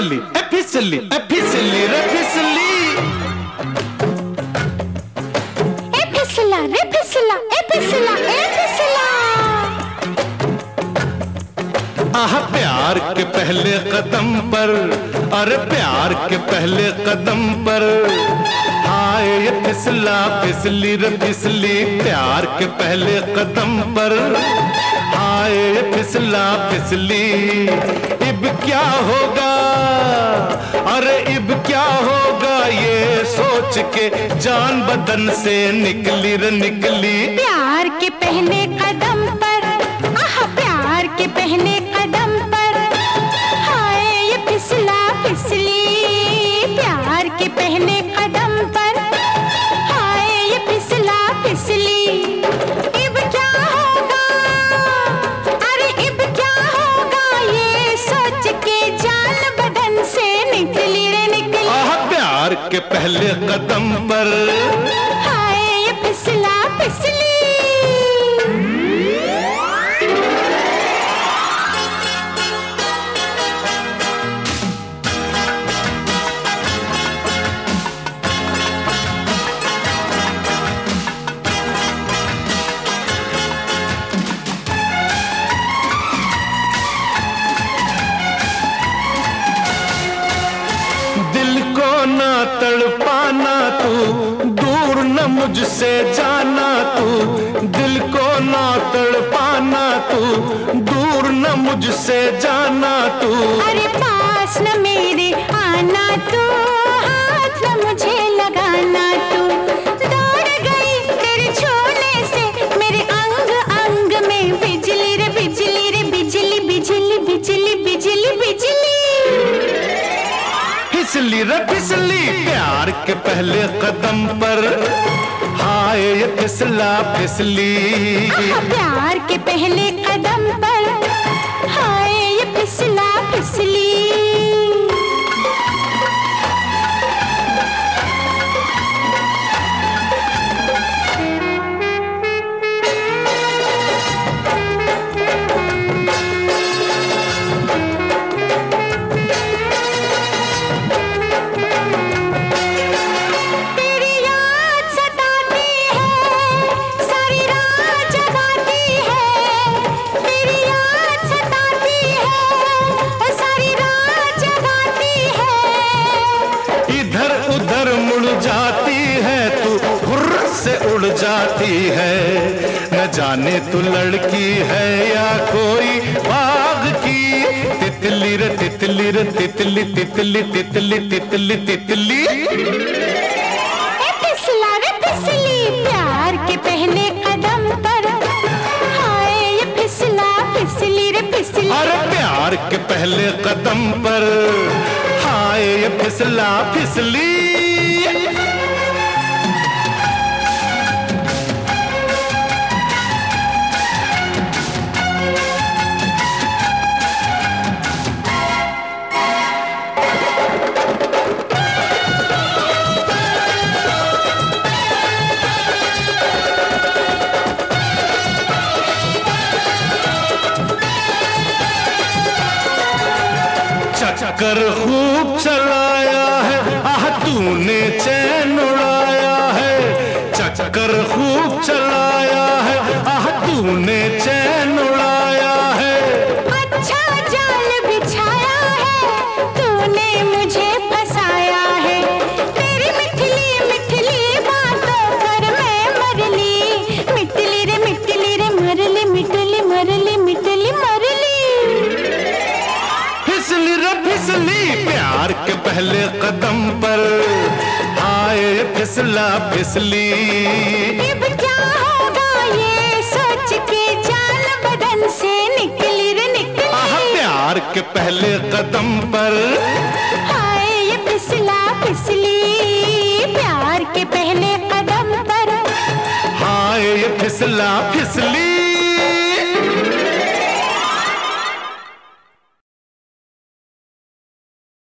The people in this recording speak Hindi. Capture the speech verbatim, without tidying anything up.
फिसली ए फिसली ए फिसली रे फिसली, ए फिसला रे फिसला ए फिसला ए फिसला। आह प्यार के पहले कदम पर, अरे प्यार के पहले कदम पर हाय ये फिसला फिसली रे फिसली, प्यार के पहले कदम पर हाय ये फिसला फिसली। इब क्या होगा, अरे इब क्या होगा ये सोच के जान बदन से निकली रे निकली। प्यार के पहले कदम पर, आह प्यार के पहले कदम पर हाय ये फिसला फिसली, प्यार के पहले कदम पर हाय ये फिसला फिसली। इब क्या होगा, अरे इब क्या होगा ये सोच के जान बदन से निकली रे निकली। आह प्यार के पहले कदम पर हाय ये फिसला फिसली। ना तड़पाना तू, दूर न मुझसे जाना तू, दिल को ना तड़पाना तू, दूर न मुझसे जाना तू। अरे पास न मेरे आना तू, हाथ न मुझे लगाना तू, दौड़ गई तेरे छूने से मेरे अंग अंग में बिजली रे बिजली रे बिजली बिजली बिजली बिजली बिजली। फिसली रे फिसली प्यार के पहले कदम पर हाय ये फिसला फिसली। प्यार के पहले कदम पर हाय ये फिसला फिसली। उड़ जाती है न जाने तू लड़की है या कोई बाग की तितली रे तितली रे तितली तितली तितली तितली तितली। ए फिसला रे फिसली प्यार के पहले कदम पर हाय ये फिसला फिसली रे फिसली। अरे प्यार के पहले कदम पर हाय ये फिसला फिसली। चक्कर खूब चलाया है आह तूने चैन उड़ाया है, चक्कर खूब चलाया है आह तूने चैन उड़ाया है। अच्छा जाल बिछाया है तूने मुझे फंसाया है, तेरी मिठली मिठली बातों पर मैं मरली मिठली रे मिठली रे मरली मिठली मरली मिठली मरली। फिसली रे फिसली प्यार के पहले कदम पर आए फिसला फिसली। इब क्या होगा ये सोच के जान बदन से निकली रे निकली। आह प्यार के पहले कदम पर हाय ये फिसला फिसली, प्यार के पहले कदम पर हाय ये फिसला फिसली।